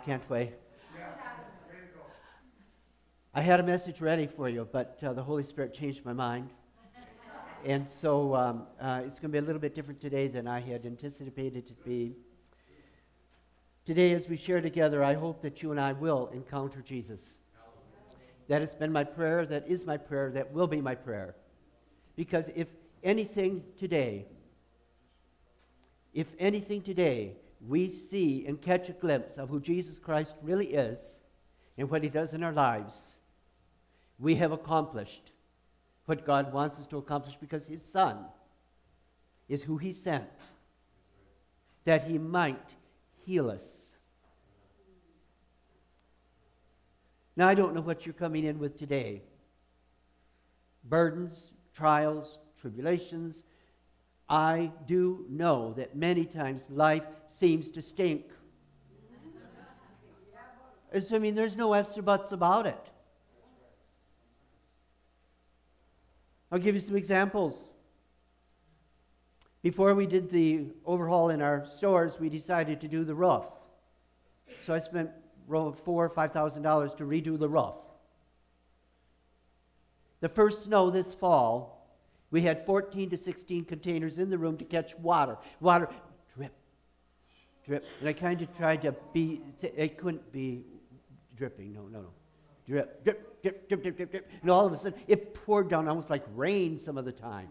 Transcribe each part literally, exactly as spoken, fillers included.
off, can't we? I had a message ready for you, but uh, the Holy Spirit changed my mind. And so um, uh, it's going to be a little bit different today than I had anticipated it to be. Today, as we share together, I hope that you and I will encounter Jesus. That has been my prayer, that is my prayer, that will be my prayer. Because if anything today, if anything today, we see and catch a glimpse of who Jesus Christ really is and what he does in our lives, we have accomplished what God wants us to accomplish, because his Son is who he sent, that he might heal us. Now, I don't know what you're coming in with today. Burdens, trials, tribulations. I do know that many times life seems to stink. It's, I mean, there's no ifs or buts about it. I'll give you some examples. Before we did the overhaul in our stores, we decided to do the roof. So I spent four or five thousand dollars to redo the roof. The first snow this fall, we had fourteen to sixteen containers in the room to catch water. Water, drip, drip. And I kind of tried to be, it couldn't be dripping, no, no, no. Drip, drip, drip, drip, drip, drip, drip. And all of a sudden, it poured down almost like rain some of the time.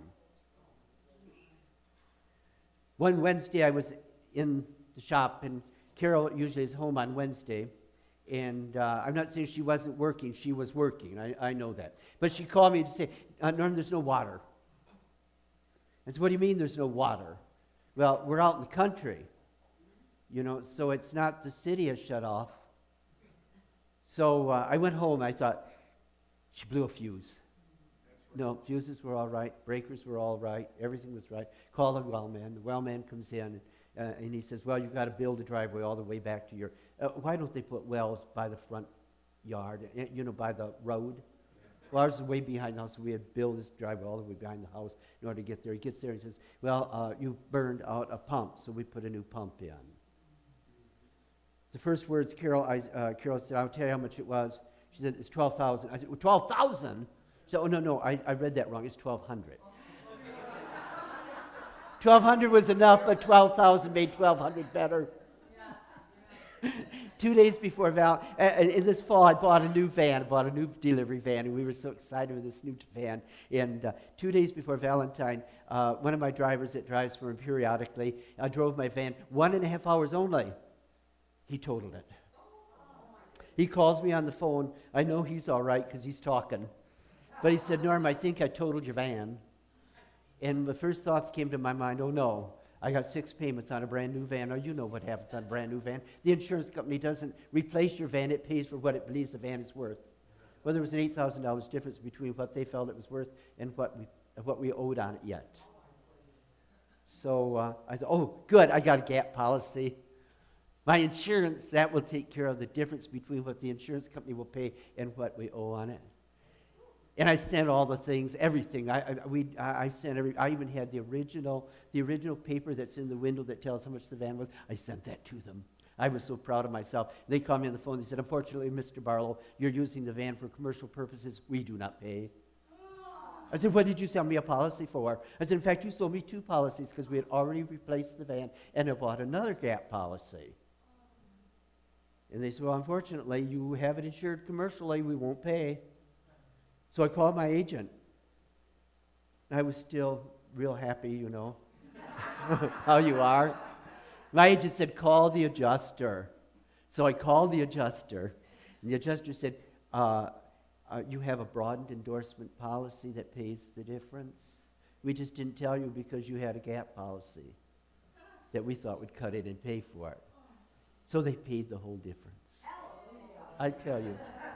One Wednesday, I was in the shop, and Carol usually is home on Wednesday. And uh, I'm not saying she wasn't working. She was working. I, I know that. But she called me to say, uh, Norm, there's no water. I said, what do you mean there's no water? Well, we're out in the country, you know, so it's not the city is shut off. So uh, I went home. I thought, she blew a fuse. No, fuses were all right. Breakers were all right. Everything was right. Call the well man. The well man comes in, and, uh, and he says, well, you've got to build a driveway all the way back to your... Uh, why don't they put wells by the front yard, you know, by the road? Well, ours is way behind the house, so we had to build this driveway all the way behind the house in order to get there. He gets there and says, well, uh, you burned out a pump, so we put a new pump in. The first words Carol, I, uh, Carol said, I'll tell you how much it was. She said, it's twelve thousand dollars. I said, well, twelve thousand dollars? She said, oh, no, no, I, I read that wrong. It's twelve hundred dollars. twelve hundred dollars was enough, but twelve thousand dollars made twelve hundred dollars better. Two days before Val, uh, in this fall, I bought a new van. I bought a new delivery van, and we were so excited with this new van. And uh, two days before Valentine, uh, one of my drivers that drives for him periodically, I drove my van one and a half hours only. He totaled it. He calls me on the phone. I know he's all right because he's talking. But he said, Norm, I think I totaled your van. And the first thought that came to my mind, oh, no. I got six payments on a brand new van. Now, you know what happens on a brand new van. The insurance company doesn't replace your van. It pays for what it believes the van is worth. Well, there was an eight thousand dollars difference between what they felt it was worth and what we, what we owed on it yet. So uh, I thought, oh, good, I got a gap policy. My insurance, that will take care of the difference between what the insurance company will pay and what we owe on it. And I sent all the things, everything. I, I we I sent every. I even had the original, the original paper that's in the window that tells how much the van was. I sent that to them. I was so proud of myself. They called me on the phone. They said, "Unfortunately, Mister Barlow, you're using the van for commercial purposes. We do not pay." I said, "What did you sell me a policy for?" I said, "In fact, you sold me two policies because we had already replaced the van and I bought another gap policy." And they said, "Well, unfortunately, you have it insured commercially. We won't pay." So I called my agent. I was still real happy, you know, how you are. My agent said, call the adjuster. So I called the adjuster, and the adjuster said, uh, uh, you have a broadened endorsement policy that pays the difference. We just didn't tell you because you had a gap policy that we thought would cut it and pay for it. So they paid the whole difference. I tell you.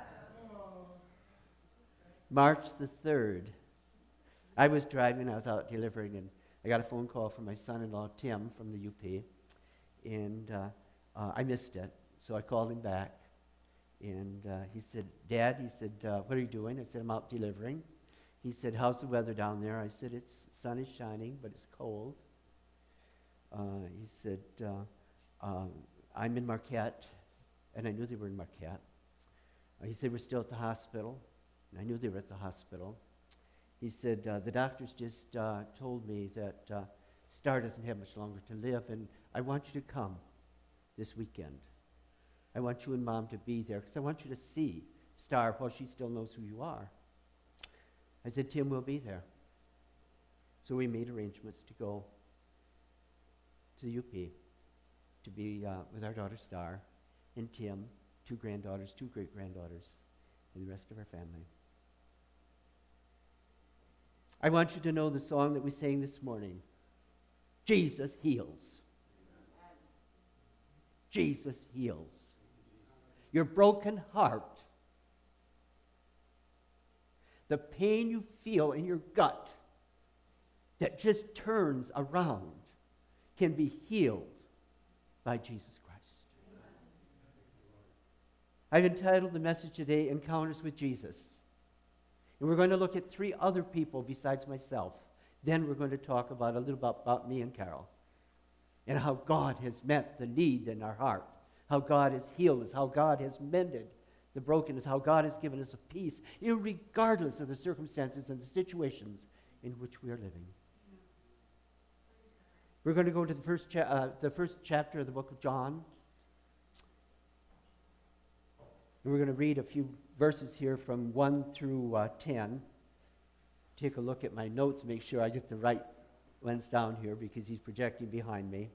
March the third, I was driving, I was out delivering, and I got a phone call from my son-in-law, Tim, from the U P, and uh, uh, I missed it, so I called him back, and uh, he said, Dad, he said, uh, what are you doing? I said, I'm out delivering. He said, how's the weather down there? I said, it's sun is shining, but it's cold. Uh, he said, uh, uh, I'm in Marquette and I knew they were in Marquette. Uh, he said, we're still at the hospital, and I knew they were at the hospital. He said, uh, the doctors just uh, told me that uh, Star doesn't have much longer to live, and I want you to come this weekend. I want you and Mom to be there, because I want you to see Star while she still knows who you are. I said, Tim will be there. So we made arrangements to go to the U P to be uh, with our daughter Star and Tim, two granddaughters, two great-granddaughters, and the rest of our family. I want you to know the song that we sang this morning. Jesus heals. Jesus heals. Your broken heart, the pain you feel in your gut that just turns around, can be healed by Jesus Christ. I've entitled the message today, Encounters with Jesus. And we're going to look at three other people besides myself. Then we're going to talk about a little about, about me and Carol, and how God has met the need in our heart, how God has healed us, how God has mended the brokenness, how God has given us a peace, irregardless of the circumstances and the situations in which we are living. We're going to go to the first, cha- uh, the first chapter of the book of John. And we're going to read a few verses here from one through uh, ten. Take a look at my notes, make sure I get the right ones down here, because he's projecting behind me.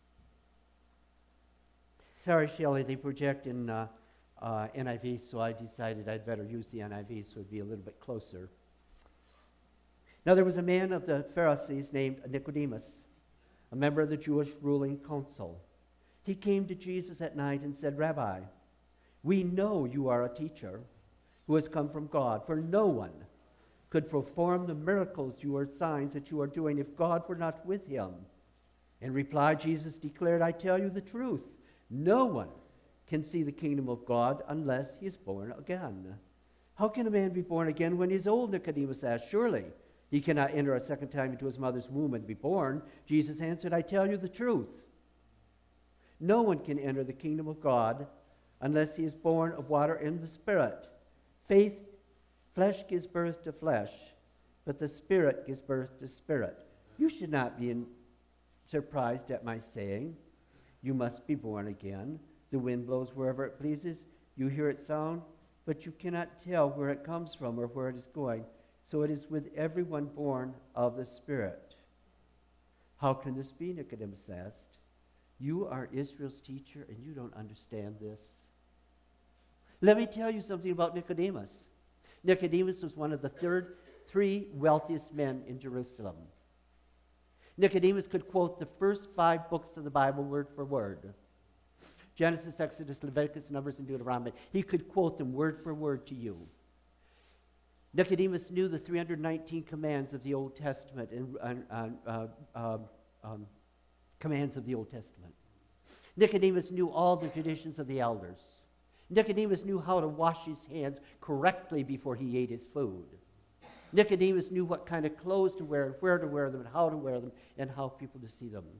Sorry, Shelley, they project in uh, uh, N I V, so I decided I'd better use the N I V so it'd be a little bit closer. Now there was a man of the Pharisees named Nicodemus, a member of the Jewish ruling council. He came to Jesus at night and said, Rabbi, we know you are a teacher who has come from God, for no one could perform the miracles you are signs that you are doing if God were not with him. In reply, Jesus declared, I tell you the truth. No one can see the kingdom of God unless he is born again. How can a man be born again when he is old? Nicodemus asked. Surely he cannot enter a second time into his mother's womb and be born. Jesus answered, I tell you the truth. No one can enter the kingdom of God unless he is born of water and the Spirit. Faith, flesh gives birth to flesh, but the Spirit gives birth to spirit. You should not be in, surprised at my saying, you must be born again. The wind blows wherever it pleases. You hear its sound, but you cannot tell where it comes from or where it is going. So it is with everyone born of the Spirit. How can this be? Nicodemus asked. You are Israel's teacher, and you don't understand this. Let me tell you something about Nicodemus. Nicodemus was one of the third, three wealthiest men in Jerusalem. Nicodemus could quote the first five books of the Bible word for word. Genesis, Exodus, Leviticus, Numbers, and Deuteronomy. He could quote them word for word to you. Nicodemus knew the three hundred nineteen commands of the Old Testament and uh, uh, uh, um, commands of the Old Testament. Nicodemus knew all the traditions of the elders. Nicodemus knew how to wash his hands correctly before he ate his food. Nicodemus knew what kind of clothes to wear, where to wear them, and how to wear them, and how people to see them.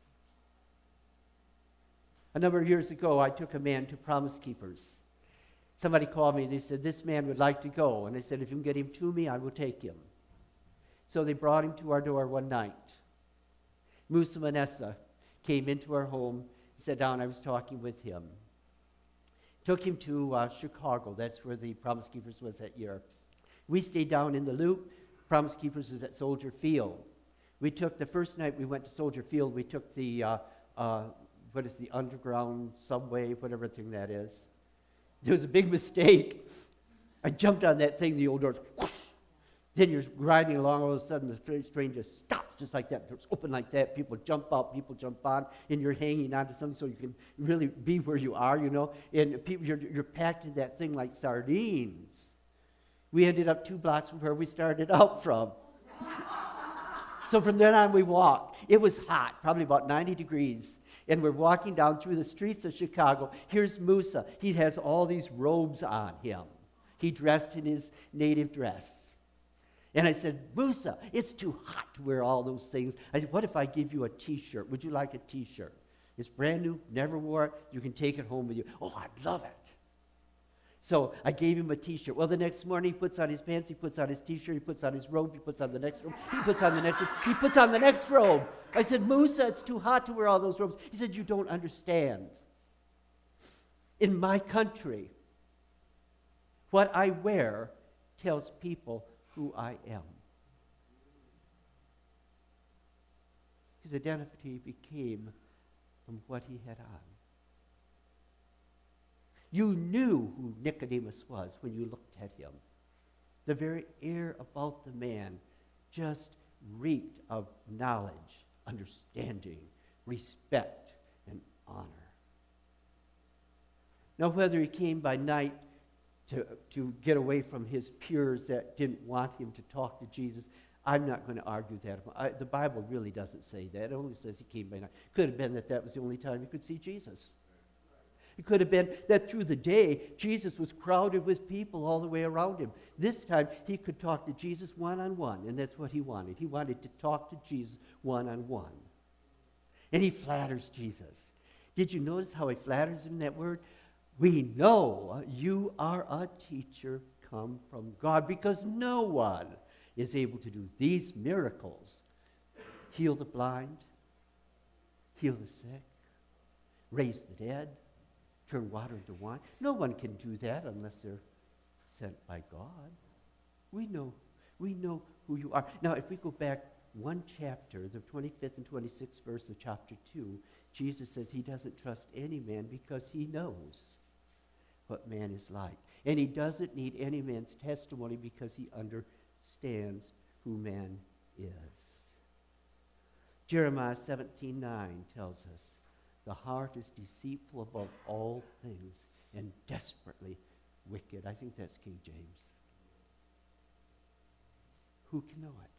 A number of years ago, I took a man to Promise Keepers. Somebody called me, and they said, this man would like to go. And I said, if you can get him to me, I will take him. So they brought him to our door one night. Musa Manessa came into our home, sat down, I was talking with him. Took him to uh, Chicago. That's where the Promise Keepers was that year. We stayed down in the Loop. Promise Keepers is at Soldier Field. We took, the first night we went to Soldier Field, we took the, uh, uh, what is the underground subway, whatever thing that is. There was a big mistake. I jumped on that thing, the old doors, whoosh. Then you're riding along, all of a sudden the train just stops just like that. It's open like that. People jump out, people jump on, and you're hanging onto something so you can really be where you are, you know. And people, you're, you're packed in that thing like sardines. We ended up two blocks from where we started out from. So from then on, we walked. It was hot, probably about ninety degrees. And we're walking down through the streets of Chicago. Here's Musa. He has all these robes on him. He dressed in his native dress. And I said, Musa, it's too hot to wear all those things. I said, what if I give you a T-shirt? Would you like a T-shirt? It's brand new, never wore it. You can take it home with you. Oh, I love it. So I gave him a T-shirt. Well, the next morning he puts on his pants, he puts on his T-shirt, he puts on his robe, he puts on the next robe, he puts on the next robe, he puts on the next robe. I said, Musa, it's too hot to wear all those robes. He said, you don't understand. In my country, what I wear tells people who I am. His identity became from what he had on. You knew who Nicodemus was when you looked at him. The very air about the man just reeked of knowledge, understanding, respect, and honor. Now, whether he came by night to, to get away from his peers that didn't want him to talk to Jesus, I'm not going to argue that. I, the Bible really doesn't say that. It only says he came by night. Could have been that that was the only time he could see Jesus. It could have been that through the day, Jesus was crowded with people all the way around him. This time, he could talk to Jesus one-on-one, and that's what he wanted. He wanted to talk to Jesus one-on-one. And he flatters Jesus. Did you notice how he flatters him in that word? We know you are a teacher come from God, because no one is able to do these miracles. Heal the blind, heal the sick, raise the dead, turn water into wine. No one can do that unless they're sent by God. We know, we know who you are. Now, if we go back one chapter, the twenty-fifth and twenty-sixth verse of chapter two, Jesus says he doesn't trust any man because he knows what man is like. And he doesn't need any man's testimony because he understands who man is. Jeremiah seventeen nine tells us, the heart is deceitful above all things and desperately wicked. I think that's King James. Who can know it?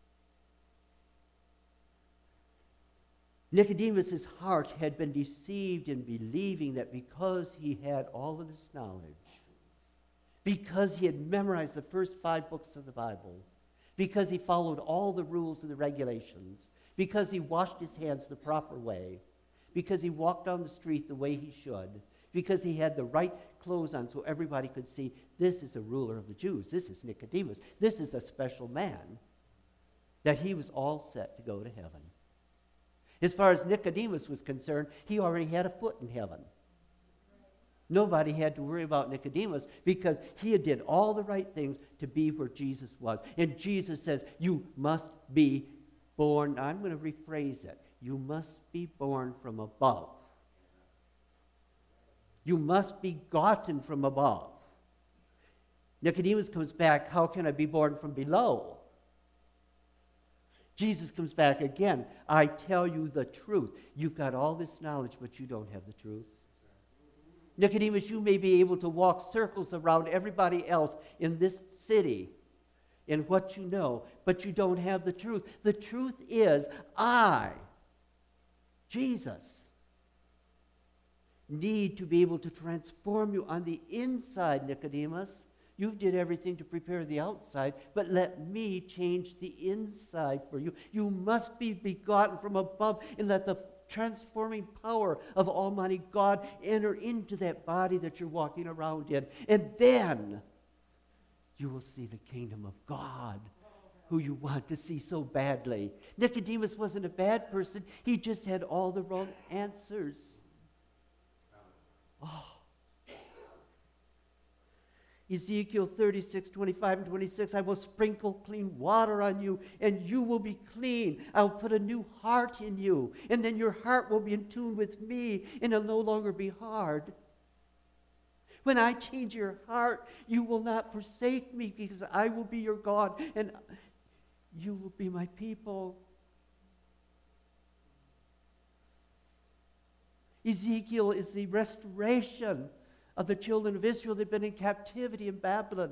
Nicodemus' heart had been deceived in believing that because he had all of this knowledge, because he had memorized the first five books of the Bible, because he followed all the rules and the regulations, because he washed his hands the proper way, because he walked down the street the way he should, because he had the right clothes on so everybody could see, this is a ruler of the Jews, this is Nicodemus, this is a special man, that he was all set to go to heaven. As far as Nicodemus was concerned, he already had a foot in heaven. Nobody had to worry about Nicodemus because he did all the right things to be where Jesus was. And Jesus says, you must be born, I'm going to rephrase it, you must be born from above. You must be gotten from above. Nicodemus comes back, how can I be born from below? Jesus comes back again, I tell you the truth. You've got all this knowledge, but you don't have the truth. Nicodemus, you may be able to walk circles around everybody else in this city in what you know, but you don't have the truth. The truth is, I, Jesus, need to be able to transform you on the inside, Nicodemus. You did everything to prepare the outside, but let me change the inside for you. You must be begotten from above and let the transforming power of Almighty God enter into that body that you're walking around in. And then you will see the kingdom of God, who you want to see so badly. Nicodemus wasn't a bad person. He just had all the wrong answers. Oh. Ezekiel thirty-six, twenty-five and twenty-six, I will sprinkle clean water on you, and you will be clean. I will put a new heart in you, and then your heart will be in tune with me, and it'll no longer be hard. When I change your heart, you will not forsake me, because I will be your God, and you will be my people. Ezekiel is the restoration of the children of Israel. They'd been in captivity in Babylon.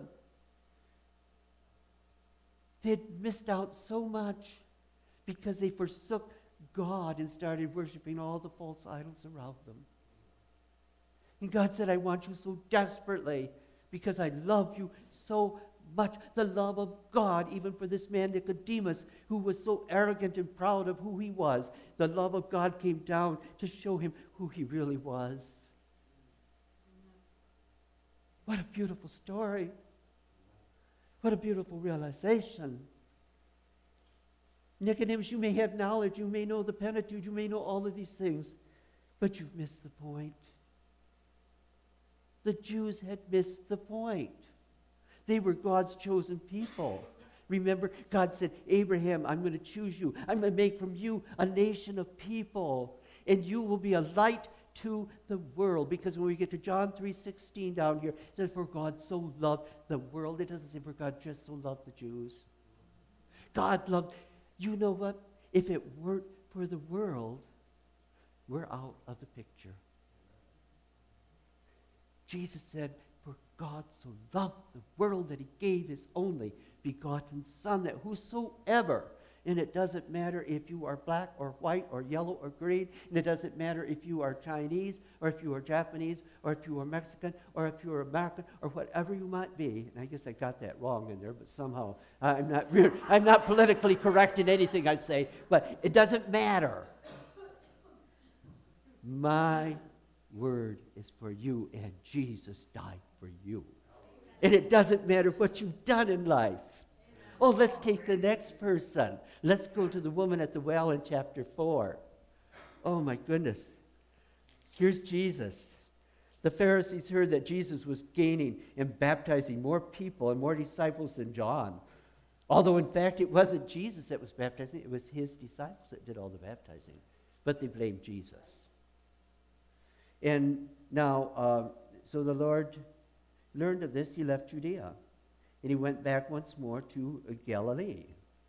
They'd missed out so much because they forsook God and started worshiping all the false idols around them. And God said, I want you so desperately because I love you so much. The love of God, even for this man Nicodemus, who was so arrogant and proud of who he was, the love of God came down to show him who he really was. What a beautiful story. What a beautiful realization. Nicodemus, you may have knowledge, you may know the Pentateuch, you may know all of these things, but you've missed the point. The Jews had missed the point. They were God's chosen people. Remember, God said, Abraham, I'm going to choose you. I'm going to make from you a nation of people, and you will be a light to the world. Because when we get to John three sixteen down here, it says, for God so loved the world. It doesn't say, for God just so loved the Jews. God loved, you know what? If it weren't for the world, we're out of the picture. Jesus said, for God so loved the world that he gave his only begotten Son, that whosoever, and it doesn't matter if you are black or white or yellow or green, and it doesn't matter if you are Chinese or if you are Japanese or if you are Mexican or if you are American or whatever you might be. And I guess I got that wrong in there, but somehow I'm not, I'm not politically correct in anything I say, but it doesn't matter. My word is for you, and Jesus died for you. And it doesn't matter what you've done in life. Oh, let's take the next person. Let's go to the woman at the well in chapter four. Oh, my goodness. Here's Jesus. The Pharisees heard that Jesus was gaining and baptizing more people and more disciples than John. Although, in fact, it wasn't Jesus that was baptizing. It was his disciples that did all the baptizing. But they blamed Jesus. And now, uh, so the Lord learned of this. He left Judea. And he went back once more to uh, Galilee.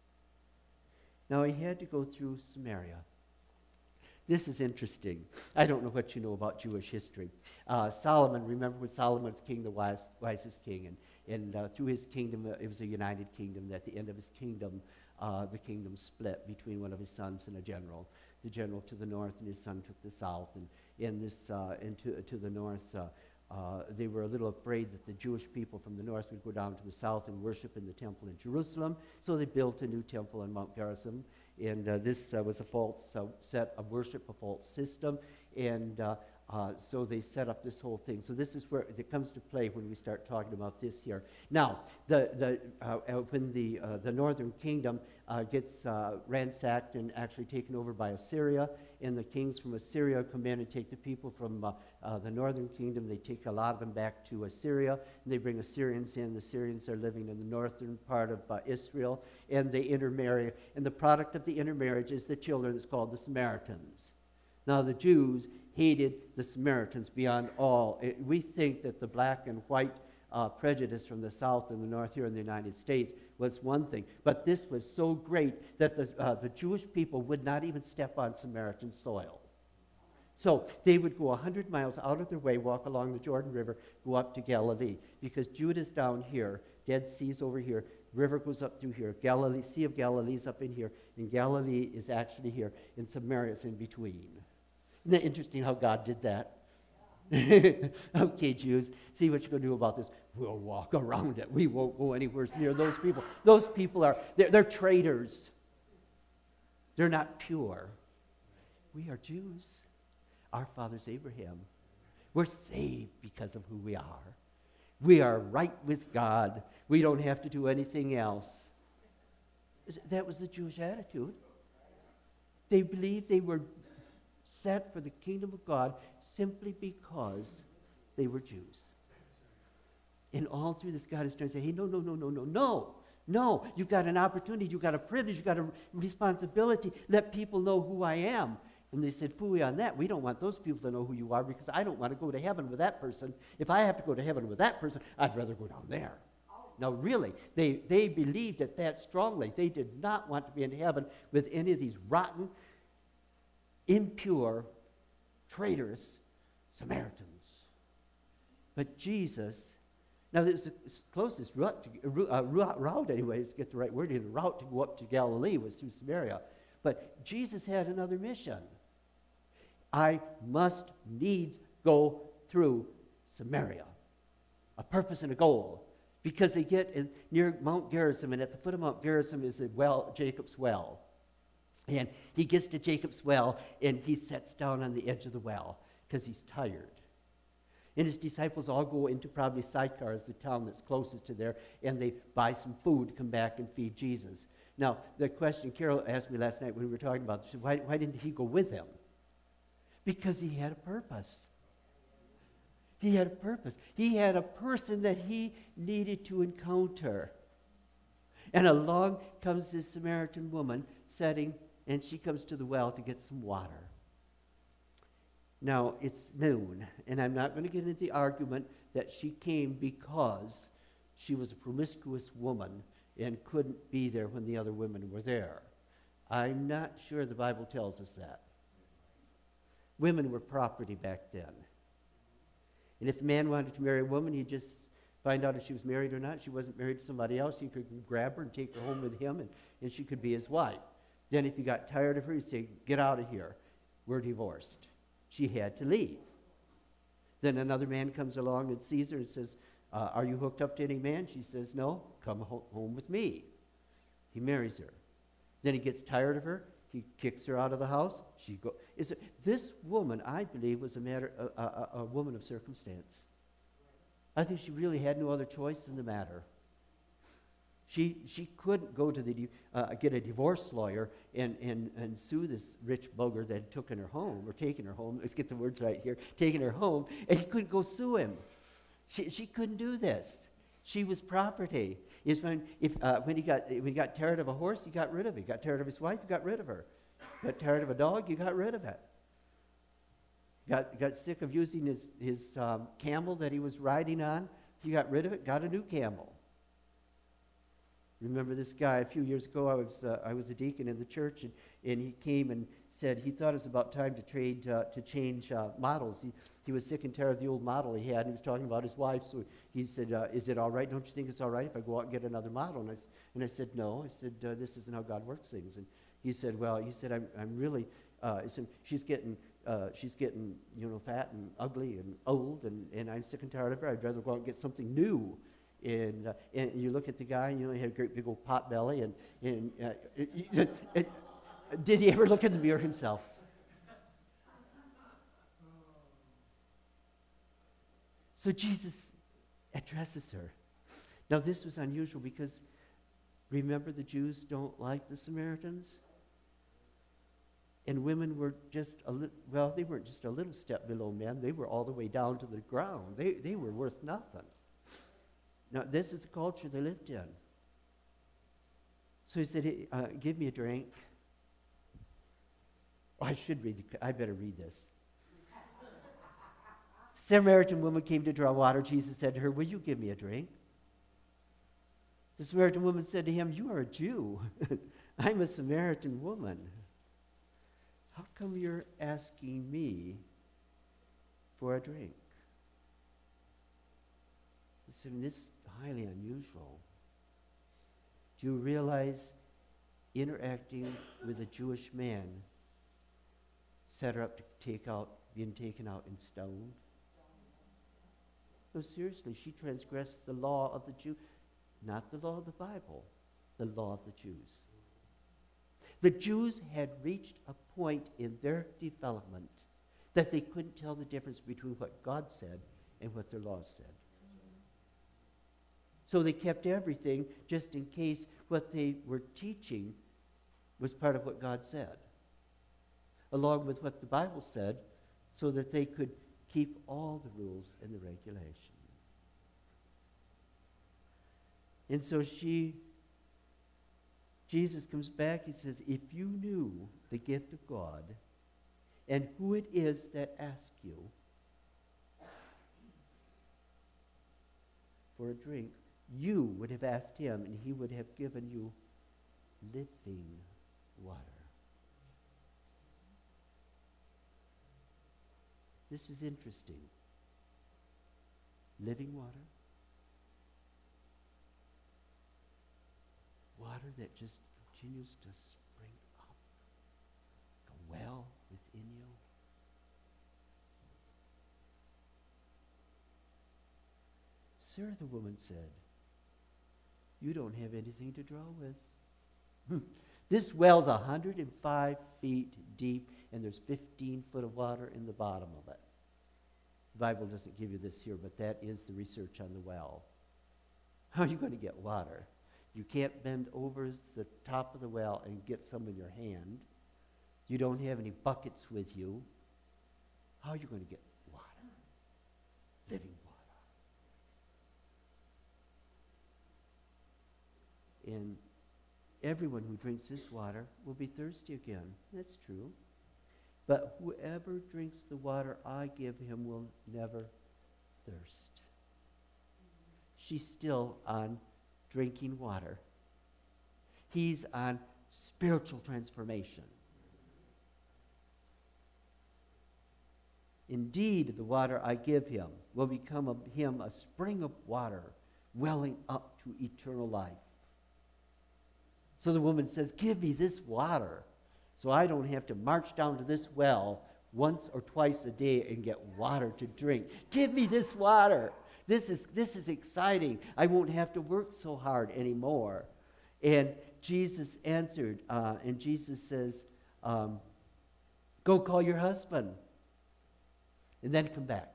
Now, he had to go through Samaria. This is interesting. I don't know what you know about Jewish history. Uh, Solomon, remember when Solomon was king, the wise, wisest king, and, and uh, through his kingdom, uh, it was a united kingdom. At the end of his kingdom, uh, the kingdom split between one of his sons and a general. The general to the north, and his son took the south. And in this, uh, into to the north, uh, uh, they were a little afraid that the Jewish people from the north would go down to the south and worship in the temple in Jerusalem. So they built a new temple in Mount Gerizim. And uh, this uh, was a false uh, set of worship, a false system. And uh, uh, so they set up this whole thing. So this is where it comes to play when we start talking about this here. Now, the, the, uh, when the, uh, the northern kingdom uh, gets uh, ransacked and actually taken over by Assyria, and the kings from Assyria come in and take the people from uh, uh, the northern kingdom. They take a lot of them back to Assyria, and they bring Assyrians in. The Assyrians are living in the northern part of uh, Israel, and they intermarry. And the product of the intermarriage is the children that's called the Samaritans. Now, the Jews hated the Samaritans beyond all. It, we think that the black and white uh, prejudice from the south and the north here in the United States was one thing, but this was so great that the, uh, the Jewish people would not even step on Samaritan soil. So they would go one hundred miles out of their way, walk along the Jordan River, go up to Galilee, because Judah's down here, Dead Sea's over here, river goes up through here, Galilee, Sea of Galilee's up in here, and Galilee is actually here, and Samaria's in between. Isn't that interesting how God did that? Okay, Jews, see what you're going to do about this. We'll walk around it. We won't go anywhere near those people. Those people are, they're, they're traitors. They're not pure. We are Jews. Our father's Abraham. We're saved because of who we are. We are right with God. We don't have to do anything else. That was the Jewish attitude. They believed they were set for the kingdom of God simply because they were Jews. And all through this, God is trying to say, hey, no, no, no, no, no, no. No, you've got an opportunity, you've got a privilege, you've got a responsibility. Let people know who I am. And they said, phooey on that. We don't want those people to know who you are because I don't want to go to heaven with that person. If I have to go to heaven with that person, I'd rather go down there. Now, really, they, they believed it that strongly. They did not want to be in heaven with any of these rotten, impure, traitorous Samaritans. But Jesus, now this is the closest route, to, uh, route anyways, get the right word in, route to go up to Galilee was through Samaria. But Jesus had another mission. I must needs go through Samaria. A purpose and a goal. because they get in, near Mount Gerizim, and at the foot of Mount Gerizim is a well, Jacob's well. And he gets to Jacob's well, and he sits down on the edge of the well because he's tired. And his disciples all go into probably Sychar, is the town that's closest to there, and they buy some food to come back and feed Jesus. Now, the question Carol asked me last night when we were talking about this, why, why didn't he go with them? Because he had a purpose. He had a purpose. He had a person that he needed to encounter. And along comes this Samaritan woman setting, and she comes to the well to get some water. Now, it's noon, and I'm not going to get into the argument that she came because she was a promiscuous woman and couldn't be there when the other women were there. I'm not sure the Bible tells us that. Women were property back then. And if a man wanted to marry a woman, he'd just find out if she was married or not. She wasn't married to somebody else. He could grab her and take her home with him, and, and she could be his wife. Then if he got tired of her, he'd say, get out of here. We're divorced. She had to leave. Then another man comes along and sees her and says, uh, are you hooked up to any man? She says, no, come ho- home with me. He marries her. Then he gets tired of her. He kicks her out of the house. She go. Is it, this woman, I believe, was a matter a, a, a woman of circumstance. I think she really had no other choice in the matter. She she couldn't go to the uh, get a divorce lawyer and, and, and sue this rich bugger that had taken her home or taken her home. Let's get the words right here. Taken her home, and he couldn't go sue him. She she couldn't do this. She was property. Is when if uh, when he got when he got tired of a horse, he got rid of it. He got tired of his wife, he got rid of her. Got tired of a dog, you got rid of it. Got got sick of using his his um, camel that he was riding on, he got rid of it. Got a new camel. Remember this guy a few years ago? I was uh, I was a deacon in the church, and, and he came and said he thought it was about time to trade uh, to change uh, models. He he was sick and tired of the old model he had, and he was talking about his wife. So he said, uh, "Is it all right? Don't you think it's all right if I go out and get another model?" And I and I said, "No." I said, uh, "This isn't how God works things." And he said, "Well," he said, "I'm I'm really." Uh, I said, "She's getting uh, she's getting you know fat and ugly and old, and, and I'm sick and tired of her. I'd rather go out and get something new." And, uh, and you look at the guy, you know, he had a great big old pot belly, and, and uh, it, it, it, did he ever look in the mirror himself? So Jesus addresses her. Now this was unusual because, remember, the Jews don't like the Samaritans? And women were just a little, well, they weren't just a little step below men, they were all the way down to the ground. They, they were worth nothing. Now, this is the culture they lived in. So he said, hey, uh, give me a drink. Oh, I should read, the, I better read this. Samaritan woman came to draw water. Jesus said to her, will you give me a drink? The Samaritan woman said to him, you are a Jew. I'm a Samaritan woman. How come you're asking me for a drink? Listen, this is highly unusual. Do you realize interacting with a Jewish man set her up to take out, being taken out and stoned? No, seriously, she transgressed the law of the Jew, not the law of the Bible, the law of the Jews. The Jews had reached a point in their development that they couldn't tell the difference between what God said and what their laws said. So they kept everything just in case what they were teaching was part of what God said, along with what the Bible said, so that they could keep all the rules and the regulations. And so she, Jesus comes back, he says, if you knew the gift of God and who it is that asked you for a drink, you would have asked him, and he would have given you living water. This is interesting. Living water. Water that just continues to spring up, like a well within you. Sarah the woman said, you don't have anything to draw with. This well's one hundred five feet deep, and there's fifteen foot of water in the bottom of it. The Bible doesn't give you this here, but that is the research on the well. How are you going to get water? You can't bend over the top of the well and get some in your hand. You don't have any buckets with you. How are you going to get water? Living water. And everyone who drinks this water will be thirsty again. That's true. But whoever drinks the water I give him will never thirst. She's still on drinking water. He's on spiritual transformation. Indeed, the water I give him will become of him a spring of water welling up to eternal life. So the woman says, give me this water so I don't have to march down to this well once or twice a day and get water to drink. Give me this water. This is, this is exciting. I won't have to work so hard anymore. And Jesus answered, uh, and Jesus says, um, go call your husband and then come back.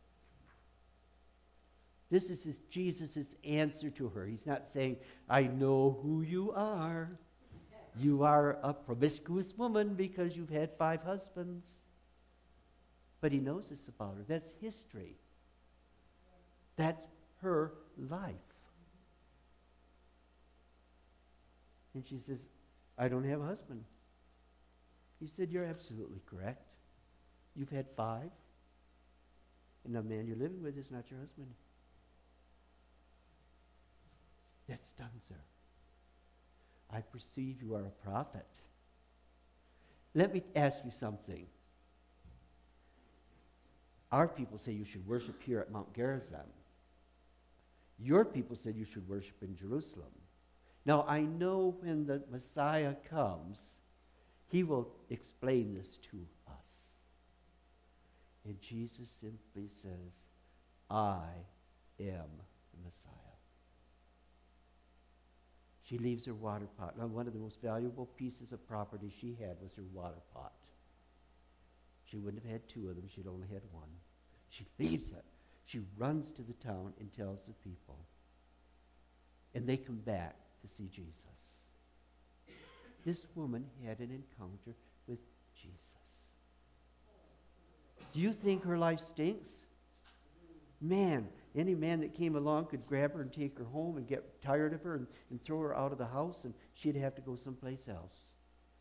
This is his, Jesus' answer to her. He's not saying, I know who you are. You are a promiscuous woman because you've had five husbands. But he knows this about her. That's history. That's her life. And she says, I don't have a husband. He said, you're absolutely correct. You've had five. And the man you're living with is not your husband. That stuns her. I perceive you are a prophet. Let me ask you something. Our people say you should worship here at Mount Gerizim. Your people said you should worship in Jerusalem. Now, I know when the Messiah comes, he will explain this to us. And Jesus simply says, I am the Messiah. She leaves her water pot. Now, one of the most valuable pieces of property she had was her water pot. She wouldn't have had two of them. She'd only had one. She leaves it. She runs to the town and tells the people. And they come back to see Jesus. This woman had an encounter with Jesus. Do you think her life stinks? Man, any man that came along could grab her and take her home and get tired of her and, and throw her out of the house, and she'd have to go someplace else.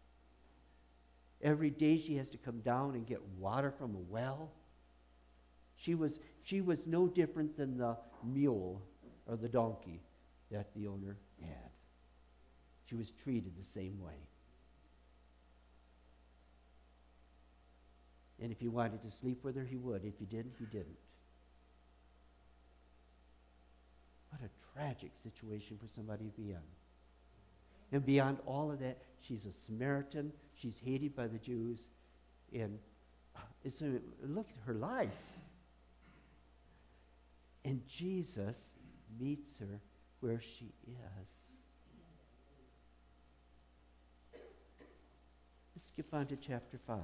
Every day she has to come down and get water from a well. She was, she was no different than the mule or the donkey that the owner had. She was treated the same way. And if he wanted to sleep with her, he would. If he didn't, he didn't. What a tragic situation for somebody to be in. And beyond all of that, she's a Samaritan. She's hated by the Jews. And it's a, look at her life. And Jesus meets her where she is. Let's skip on to chapter five.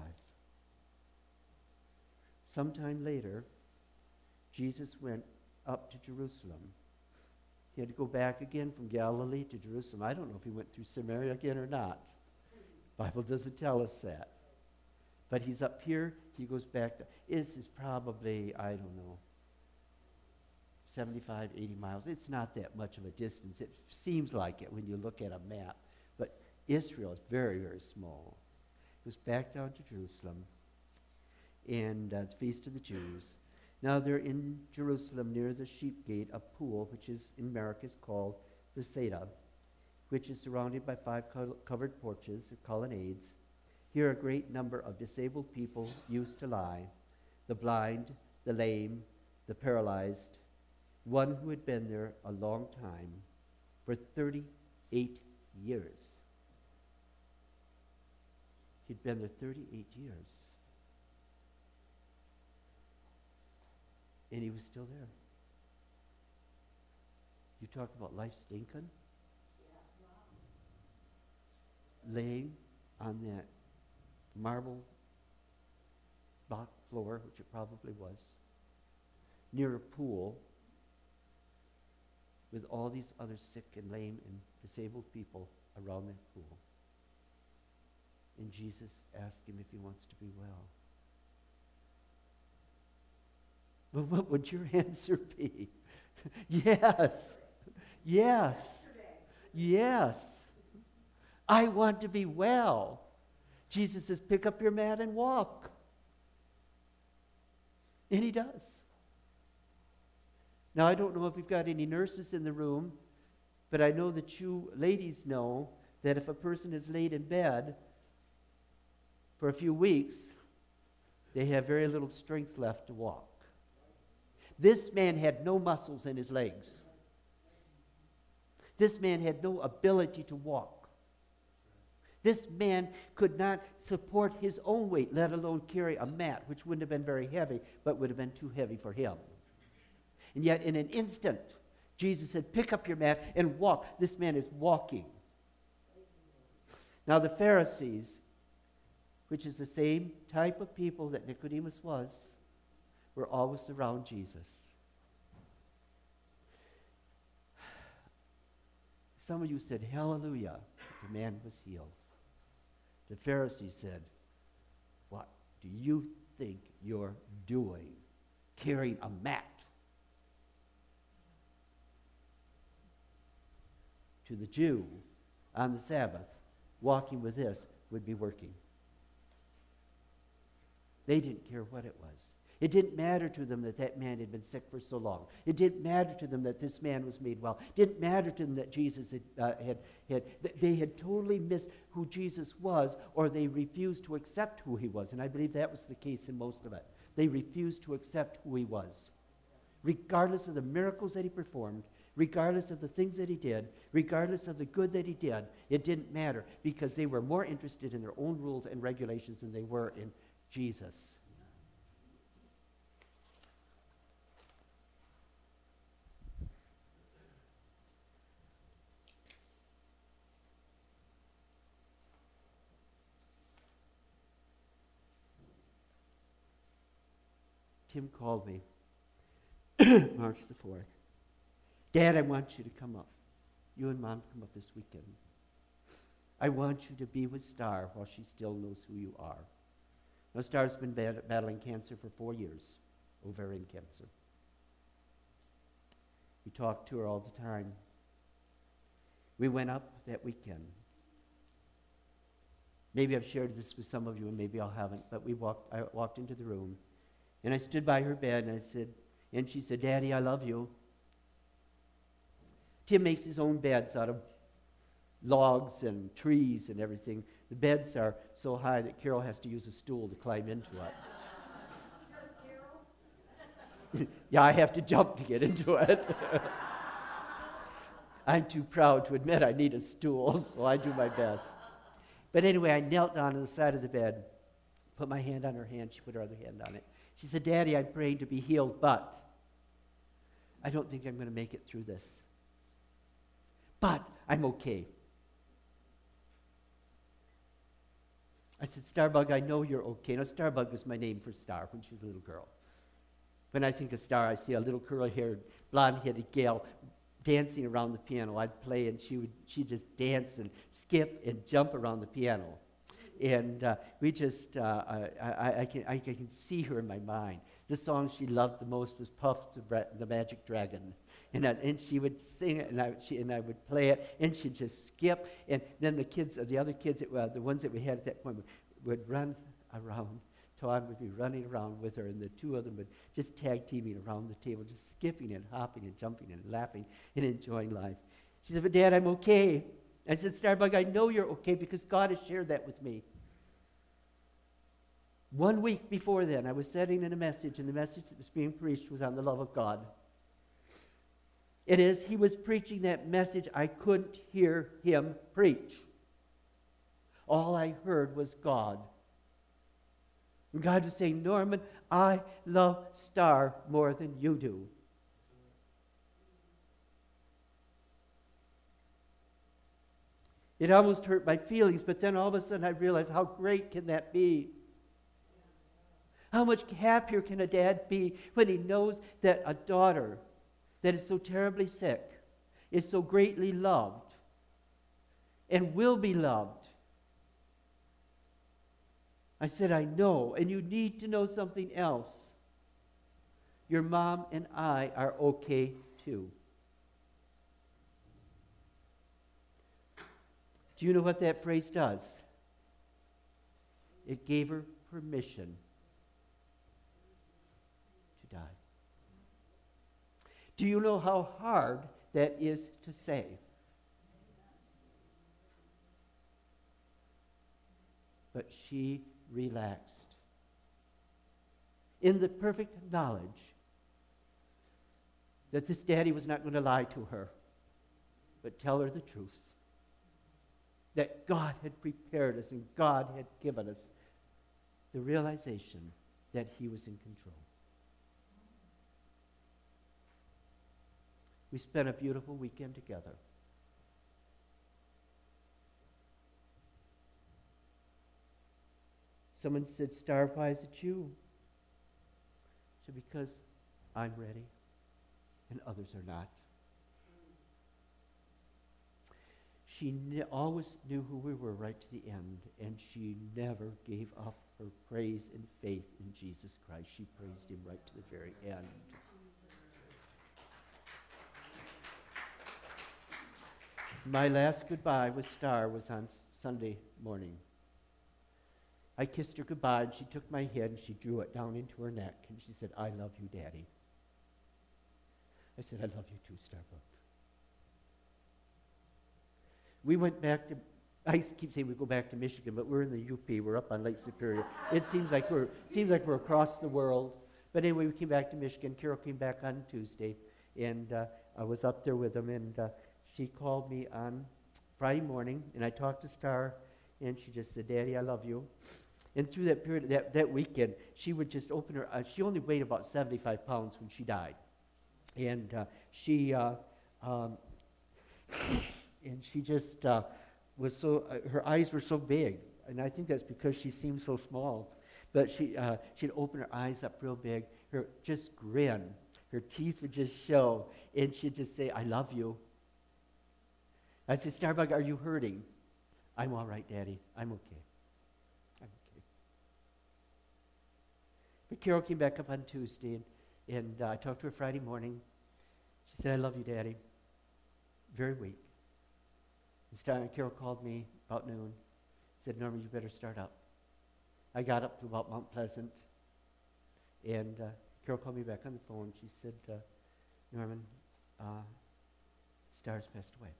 Sometime later, Jesus went up to Jerusalem. He had to go back again from Galilee to Jerusalem. I don't know if he went through Samaria again or not. The Bible doesn't tell us that. But he's up here. He goes back. To, this is probably, I don't know, seventy-five, eighty miles. It's not that much of a distance. It seems like it when you look at a map. But Israel is very, very small. He goes back down to Jerusalem and uh, the Feast of the Jews. Now they're in Jerusalem near the sheep gate, a pool, which is in Marcus called Bethsaida, which is surrounded by five co- covered porches or colonnades. Here a great number of disabled people used to lie, the blind, the lame, the paralyzed, one who had been there a long time, for thirty-eight years. He'd been there thirty-eight years. And he was still there. You talk about life stinking? laying on that marble block floor, which it probably was, near a pool with all these other sick and lame and disabled people around that pool. And Jesus asked him if he wants to be well. Well, what would your answer be? Yes. Yes. Yes. I want to be well. Jesus says, pick up your mat and walk. And he does. Now, I don't know if we've got any nurses in the room, but I know that you ladies know that if a person is laid in bed for a few weeks, they have very little strength left to walk. This man had no muscles in his legs. This man had no ability to walk. This man could not support his own weight, let alone carry a mat, which wouldn't have been very heavy, but would have been too heavy for him. And yet, in an instant, Jesus said, pick up your mat and walk. This man is walking. Now, the Pharisees, which is the same type of people that Nicodemus was, were always around Jesus. Some of you said, hallelujah, the man was healed. The Pharisees said, what do you think you're doing, carrying a mat? To the Jew, on the Sabbath, walking with this would be working. They didn't care what it was. It didn't matter to them that that man had been sick for so long. It didn't matter to them that this man was made well. It didn't matter to them that Jesus had, uh, had, had, they had totally missed who Jesus was, or they refused to accept who he was. And I believe that was the case in most of it. They refused to accept who he was. Regardless of the miracles that he performed, regardless of the things that he did, regardless of the good that he did, it didn't matter, because they were more interested in their own rules and regulations than they were in Jesus. Tim called me March the fourth. Dad, I want you to come up. You and Mom come up this weekend. I want you to be with Star while she still knows who you are. Now, Star's been bat- battling cancer for four years, ovarian cancer. We talked to her all the time. We went up that weekend. Maybe I've shared this with some of you, and maybe I haven't, but we walked. I walked into the room, and I stood by her bed, and I said, and she said, Daddy, I love you. Tim makes his own beds out of logs and trees and everything. The beds are so high that Carol has to use a stool to climb into it. Yeah, I have to jump to get into it. I'm too proud to admit I need a stool, so I do my best. But anyway, I knelt down on the side of the bed, put my hand on her hand. She put her other hand on it. She said, Daddy, I'm praying to be healed, but I don't think I'm going to make it through this. But I'm okay. I said, Starbug, I know you're okay. Now, Starbug was my name for Star when she was a little girl. When I think of Star, I see a little curly-haired, blonde-headed gal dancing around the piano. I'd play, and she would she just dance and skip and jump around the piano. And uh, we just, uh, I, I, I, can, I can see her in my mind. The song she loved the most was Puff the, Bra- the Magic Dragon. And, I, and she would sing it, and I, she, and I would play it, and she'd just skip. And then the kids, the other kids, that, uh, the ones that we had at that point, would, would run around. Todd would be running around with her, and the two of them would just tag teaming around the table, just skipping and hopping and jumping and laughing and enjoying life. She said, but Dad, I'm okay. I said, Starbug, I know you're okay because God has shared that with me. One week before then, I was sending in a message, and the message that was being preached was on the love of God. It is, he was preaching that message, I couldn't hear him preach. All I heard was God. And God was saying, Norman, I love Star more than you do. It almost hurt my feelings, but then all of a sudden I realized how great can that be? How much happier can a dad be when he knows that a daughter that is so terribly sick is so greatly loved and will be loved? I said, I know, and you need to know something else. Your mom and I are okay too. Do you know what that phrase does? It gave her permission to die. Do you know how hard that is to say? But she relaxed in the perfect knowledge that this daddy was not going to lie to her, but tell her the truth. That God had prepared us and God had given us the realization that he was in control. We spent a beautiful weekend together. Someone said, Star, why is it you? I said, because I'm ready and others are not. She ne- always knew who we were right to the end, and she never gave up her praise and faith in Jesus Christ. She praised him right to the very end. My last goodbye with Star was on Sunday morning. I kissed her goodbye, and she took my head and she drew it down into her neck, and she said, I love you, Daddy. I said, I love you too, Starbuck. We went back to, I keep saying we go back to Michigan, but we're in the U P. We're up on Lake Superior. It seems like we're seems like we're across the world. But anyway, we came back to Michigan. Carol came back on Tuesday, and uh, I was up there with them, and uh, she called me on Friday morning, and I talked to Star, and she just said, Daddy, I love you. And through that period, that, that weekend, she would just open her eyes. She only weighed about seventy-five pounds when she died. And uh, she, uh, um, and she just uh, was so, uh, her eyes were so big. And I think that's because she seemed so small. But she, uh, she'd open her eyes up real big, her just grin. Her teeth would just show. And she'd just say, I love you. I said, Starbuck, are you hurting? I'm all right, Daddy. I'm okay. I'm okay. But Carol came back up on Tuesday, and, and uh, I talked to her Friday morning. She said, I love you, Daddy. Very weak. And Star, Carol called me about noon. Said, Norman, you better start up. I got up to about Mount Pleasant, and uh, Carol called me back on the phone. She said, uh, Norman, uh, Star's passed away.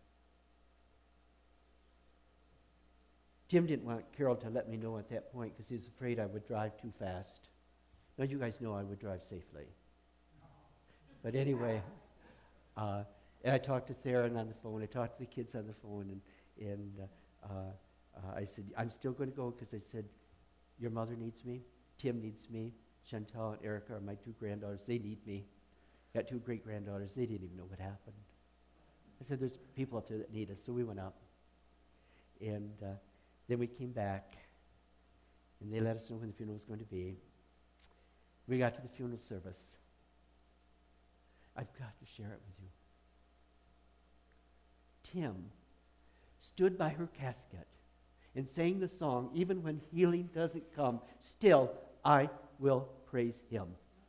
Tim didn't want Carol to let me know at that point because he was afraid I would drive too fast. Now, you guys know I would drive safely. But anyway, uh, and I talked to Theron on the phone. I talked to the kids on the phone, and, and uh, uh, I said, I'm still going to go because I said, your mother needs me, Tim needs me, Chantal and Erica are my two granddaughters. They need me. Got two great-granddaughters. They didn't even know what happened. I said, there's people up there that need us. So we went up. And uh, then we came back, and they let us know when the funeral was going to be. We got to the funeral service. I've got to share it with you. Tim stood by her casket and sang the song, even when healing doesn't come, still I will praise him.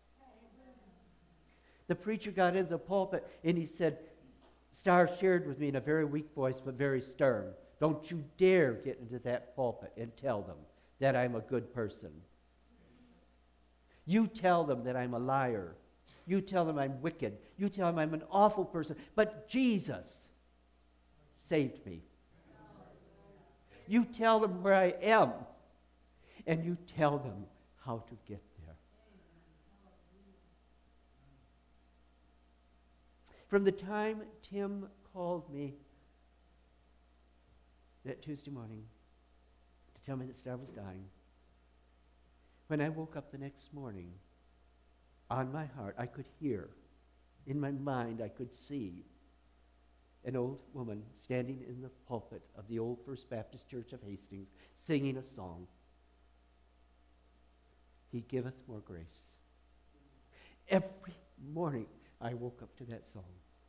The preacher got into the pulpit and he said, Star shared with me in a very weak voice but very stern, don't you dare get into that pulpit and tell them that I'm a good person. You tell them that I'm a liar. You tell them I'm wicked. You tell them I'm an awful person. But Jesus saved me. You tell them where I am, and you tell them how to get there. From the time Tim called me that Tuesday morning to tell me that Star was dying, when I woke up the next morning, on my heart, I could hear. In my mind, I could see. an old woman standing in the pulpit of the old First Baptist Church of Hastings singing a song. He giveth more grace. Every morning I woke up to that song.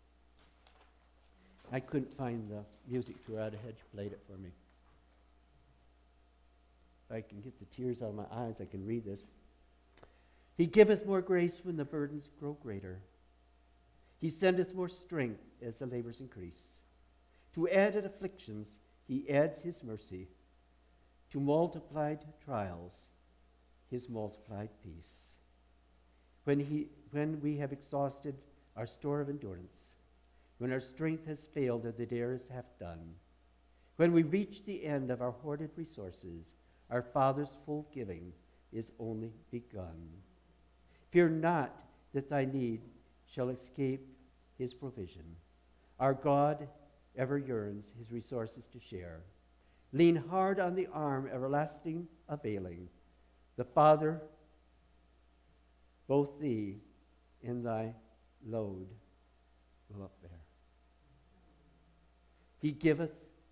I couldn't find the music to where I'd had you played it for me. If I can get the tears out of my eyes, I can read this. He giveth more grace when the burdens grow greater. He sendeth more strength as the labors increase. To added afflictions, he adds his mercy. To multiplied trials, his multiplied peace. When, he, when we have exhausted our store of endurance, when our strength has failed and the dare is half done, when we reach the end of our hoarded resources, our Father's full giving is only begun. Fear not that thy need shall escape his provision. Our God ever yearns his resources to share. Lean hard on the arm everlasting availing. The Father, both thee in thy load will upbear. He giveth,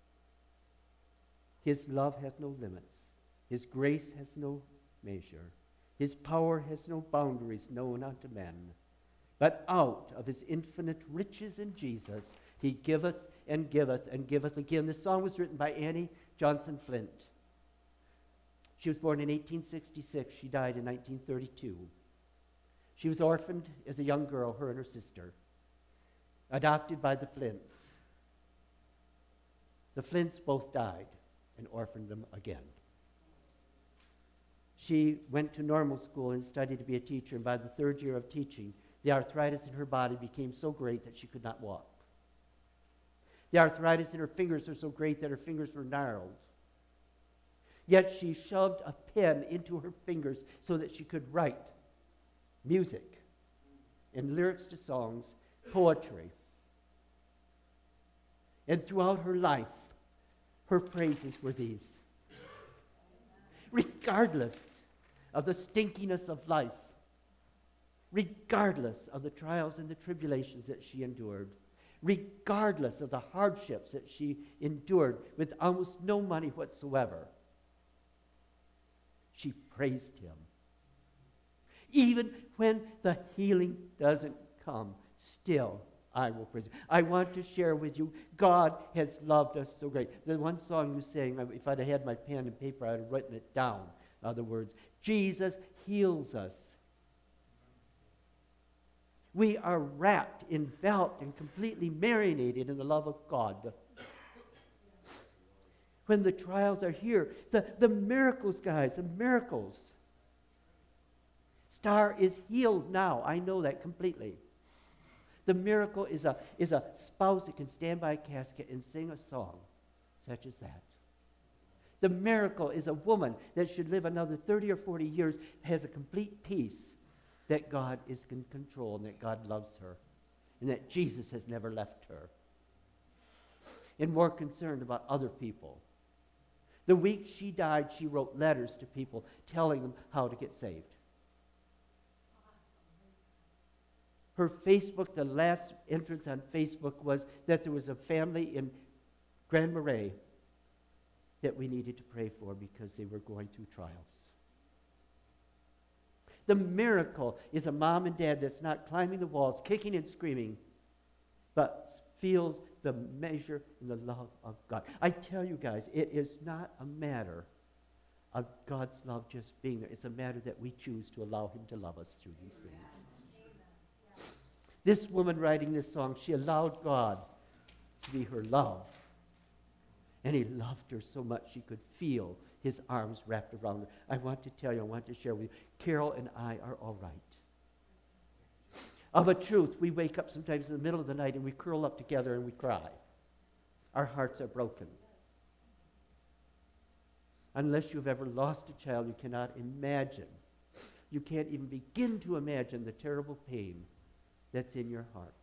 his love hath no limits. His grace has no measure. His power has no boundaries known unto men. But out of his infinite riches in Jesus, he giveth and giveth and giveth again. This song was written by Annie Johnson Flint. She was born in eighteen sixty-six. She died in nineteen thirty-two. She was orphaned as a young girl, her and her sister, adopted by the Flints. The Flints both died and orphaned them again. She went to normal school and studied to be a teacher, and by the third year of teaching, the arthritis in her body became so great that she could not walk. The arthritis in her fingers was so great that her fingers were gnarled. Yet she shoved a pen into her fingers so that she could write music and lyrics to songs, poetry. And throughout her life, her praises were these. Regardless of the stinkiness of life, regardless of the trials and the tribulations that she endured, regardless of the hardships that she endured with almost no money whatsoever, she praised him. Even when the healing doesn't come, still I will praise him. I want to share with you, God has loved us so great. The one song you sang, if I'd have had my pen and paper, I'd have written it down. In other words, Jesus heals us. We are wrapped, enveloped, and completely marinated in the love of God. When the trials are here, the, the miracles, guys, the miracles. Star is healed now. I know that completely. The miracle is a, is a spouse that can stand by a casket and sing a song such as that. The miracle is a woman that should live another thirty or forty years, has a complete peace that God is in control and that God loves her and that Jesus has never left her. And more concerned about other people. The week she died, she wrote letters to people telling them how to get saved. Her Facebook, the last entrance on Facebook was that there was a family in Grand Marais that we needed to pray for because they were going through trials. The miracle is a mom and dad that's not climbing the walls, kicking and screaming, but feels the measure and the love of God. I tell you guys, it is not a matter of God's love just being there. It's a matter that we choose to allow him to love us through these things. This woman writing this song, she allowed God to be her love. And he loved her so much she could feel his arms wrapped around her. I want to tell you, I want to share with you, Carol and I are all right. Of a truth, we wake up sometimes in the middle of the night and we curl up together and we cry. Our hearts are broken. Unless you've ever lost a child, you cannot imagine. You can't even begin to imagine the terrible pain that's in your heart.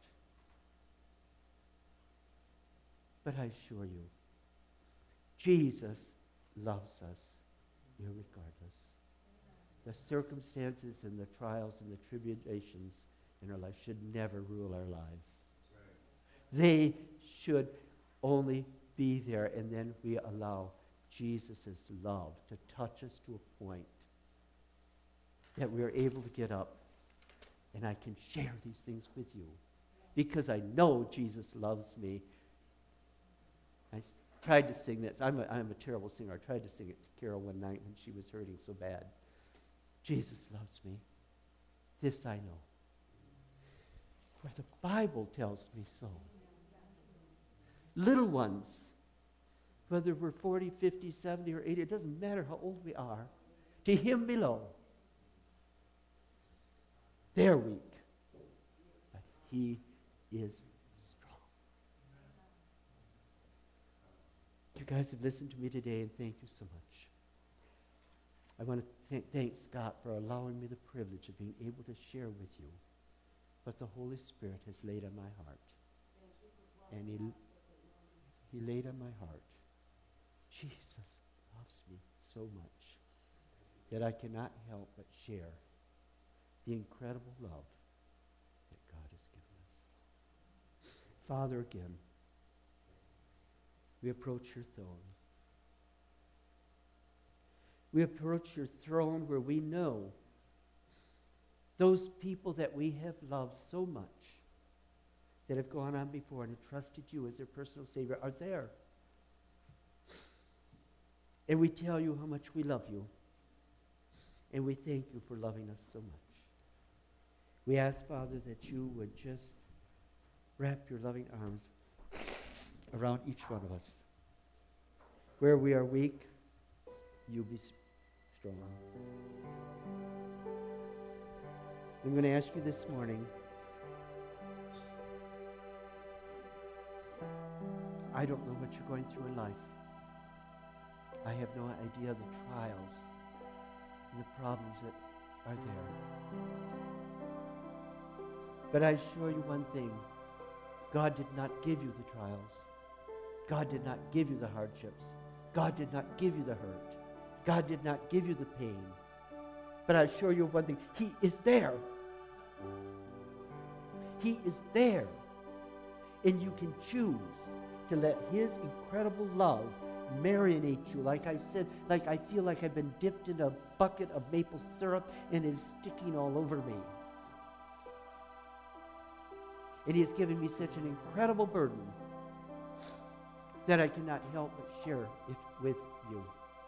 But I assure you, Jesus loves us irregardless. The circumstances and the trials and the tribulations in our life should never rule our lives. They should only be there, and then we allow Jesus' love to touch us to a point that we are able to get up and I can share these things with you because I know Jesus loves me. I s- tried to sing this. I'm a, I'm a terrible singer. I tried to sing it to Carol one night when she was hurting so bad. Jesus loves me. This I know. For the Bible tells me so. Little ones, whether we're forty, fifty, seventy, or eighty, it doesn't matter how old we are, to him below, they're weak, but he is strong. You guys have listened to me today, and thank you so much. I want to th- thank Scott for allowing me the privilege of being able to share with you what the Holy Spirit has laid on my heart. And he, he laid on my heart, Jesus loves me so much that I cannot help but share the incredible love that God has given us. Father, again, we approach your throne. We approach your throne where we know those people that we have loved so much, that have gone on before and trusted you as their personal Savior, are there. And we tell you how much we love you. And we thank you for loving us so much. We ask, Father, that you would just wrap your loving arms around each one of us. Where we are weak, you be strong. I'm going to ask you this morning, I don't know what you're going through in life. I have no idea the trials and the problems that are there. But I assure you one thing, God did not give you the trials. God did not give you the hardships. God did not give you the hurt. God did not give you the pain. But I assure you one thing, he is there. He is there. And you can choose to let his incredible love marinate you. Like I said, like I feel like I've been dipped in a bucket of maple syrup and is sticking all over me. And he has given me such an incredible burden that I cannot help but share it with you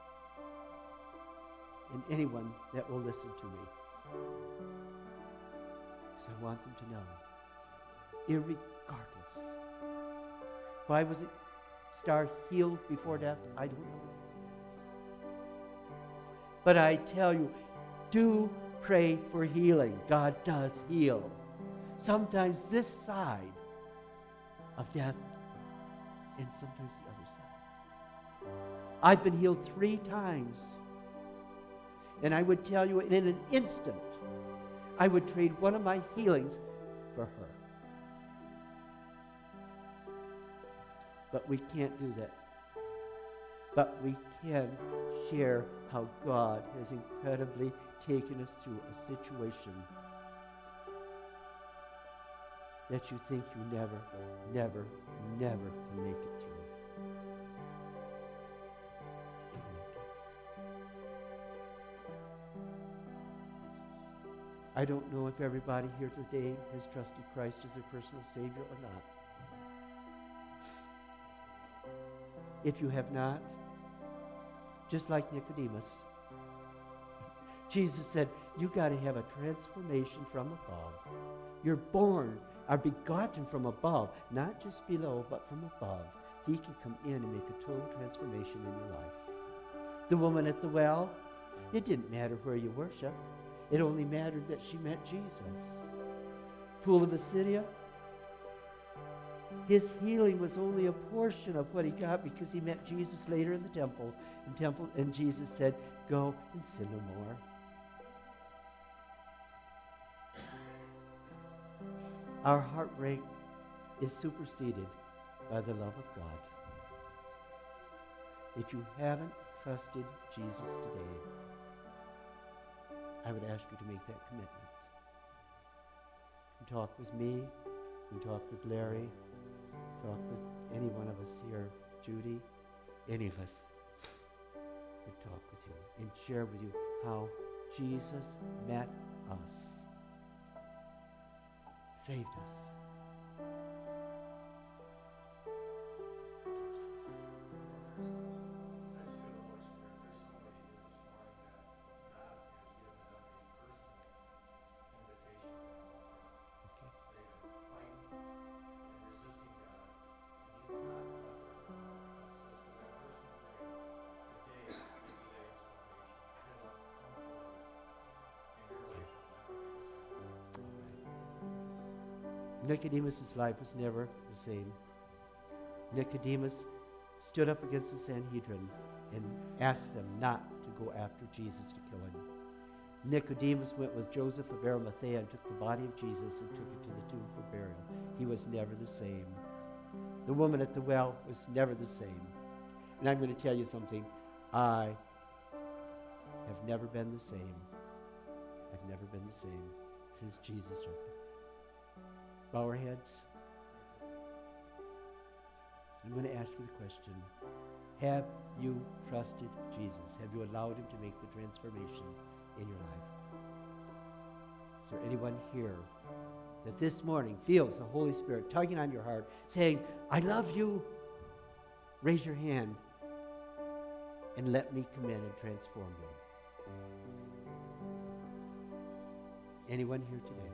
and anyone that will listen to me. Because I want them to know, irregardless. Why was it Star healed before death? I don't know. But I tell you, do pray for healing. God does heal. Sometimes this side of death and sometimes the other side. I've been healed three times. And I would tell you, in an instant, I would trade one of my healings for her. But we can't do that. But we can share how God has incredibly taken us through a situation that you think you never, never, never can make it through. I don't know if everybody here today has trusted Christ as their personal Savior or not. If you have not, just like Nicodemus, Jesus said, you got to have a transformation from above. You're born, are begotten from above, not just below, but from above. He can come in and make a total transformation in your life. The woman at the well, it didn't matter where you worship. It only mattered that she met Jesus. Pool of Bethesda, his healing was only a portion of what he got because he met Jesus later in the temple. And, temple, and Jesus said, go and sin no more. Our heartbreak is superseded by the love of God. If you haven't trusted Jesus today, I would ask you to make that commitment. You can talk with me, you can talk with Larry, talk with any one of us here, Judy, any of us, would talk with you and share with you how Jesus met us, saved us. Nicodemus' life was never the same. Nicodemus stood up against the Sanhedrin and asked them not to go after Jesus to kill him. Nicodemus went with Joseph of Arimathea and took the body of Jesus and took it to the tomb for burial. He was never the same. The woman at the well was never the same. And I'm going to tell you something. I have never been the same. I've never been the same since Jesus was there. Bow our heads. I'm going to ask you the question. Have you trusted Jesus? Have you allowed him to make the transformation in your life? Is there anyone here that this morning feels the Holy Spirit tugging on your heart, saying, I love you? Raise your hand and let me come in and transform you. Anyone here today?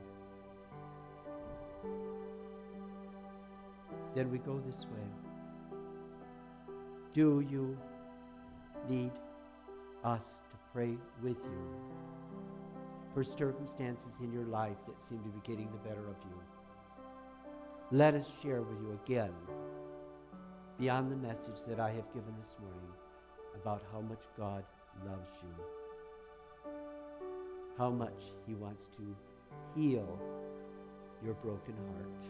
Then we go this way. Do you need us to pray with you for circumstances in your life that seem to be getting the better of you? Let us share with you again, beyond the message that I have given this morning, about how much God loves you, how much he wants to heal your broken heart.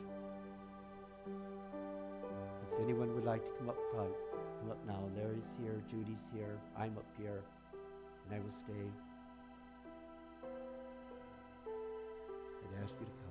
If anyone would like to come up front, come up now. Larry's here, Judy's here, I'm up here, and I will stay. I'd ask you to come.